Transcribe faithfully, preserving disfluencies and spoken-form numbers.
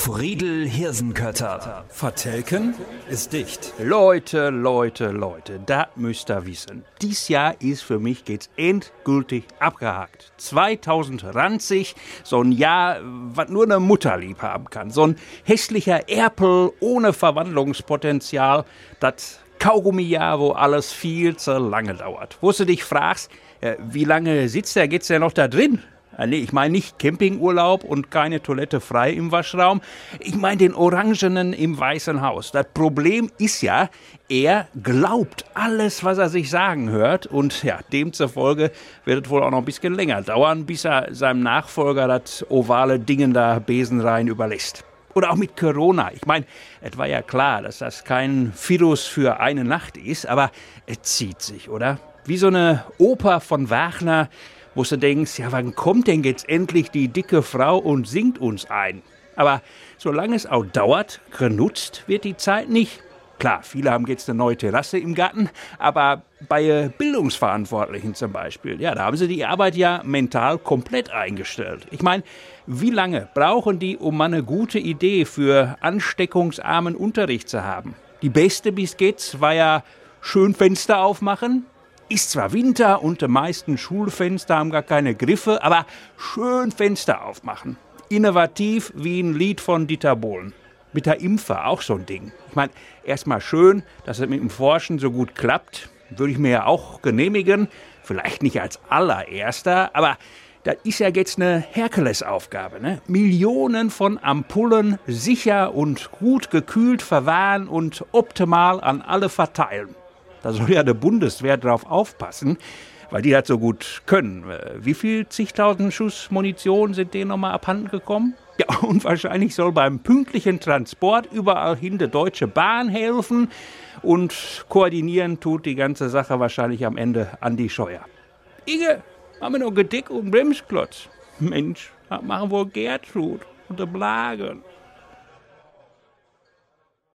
Friedel Hirsenkötter. Vertelken ist dicht. Leute, Leute, Leute, da müsst ihr wissen. Dies Jahr ist für mich geht's endgültig abgehakt. zwanzig ranzig, so ein Jahr, was nur eine Mutter lieb haben kann. So ein hässlicher Erpel ohne Verwandlungspotenzial. Das Kaugummijahr, wo alles viel zu lange dauert. Wo du dich fragst, äh, wie lange sitzt der, geht's der noch da drin? Äh, nee, ich meine nicht Campingurlaub und keine Toilette frei im Waschraum. Ich meine den Orangenen im Weißen Haus. Das Problem ist ja, er glaubt alles, was er sich sagen hört. Und ja, demzufolge wird es wohl auch noch ein bisschen länger dauern, bis er seinem Nachfolger das ovale Dingen da besenrein überlässt. Oder auch mit Corona. Ich meine, es war ja klar, dass das kein Virus für eine Nacht ist, aber es zieht sich, oder? Wie so eine Oper von Wagner, wo du denkst, ja, wann kommt denn jetzt endlich die dicke Frau und singt uns ein? Aber solange es auch dauert, genutzt wird die Zeit nicht. Klar, viele haben jetzt eine neue Terrasse im Garten, aber bei Bildungsverantwortlichen zum Beispiel, ja, da haben sie die Arbeit ja mental komplett eingestellt. Ich meine, wie lange brauchen die, um mal eine gute Idee für ansteckungsarmen Unterricht zu haben? Die beste bis jetzt war ja schön Fenster aufmachen. Ist zwar Winter und die meisten Schulfenster haben gar keine Griffe, aber schön Fenster aufmachen. Innovativ wie ein Lied von Dieter Bohlen. Mit der Impfe auch so ein Ding. Ich meine, erstmal schön, dass es mit dem Forschen so gut klappt. Würde ich mir ja auch genehmigen. Vielleicht nicht als allererster, aber das ist ja jetzt eine Herkulesaufgabe, ne? Millionen von Ampullen sicher und gut gekühlt verwahren und optimal an alle verteilen. Da soll ja der Bundeswehr drauf aufpassen, weil die das so gut können. Wie viel zigtausend Schuss Munition sind denen nochmal abhanden gekommen? Ja, und wahrscheinlich soll beim pünktlichen Transport überall hin die Deutsche Bahn helfen und koordinieren tut die ganze Sache wahrscheinlich am Ende Andi Scheuer. Inge, haben wir noch Gedick und Bremsklotz? Mensch, das machen wohl Gertrud und der Blagen.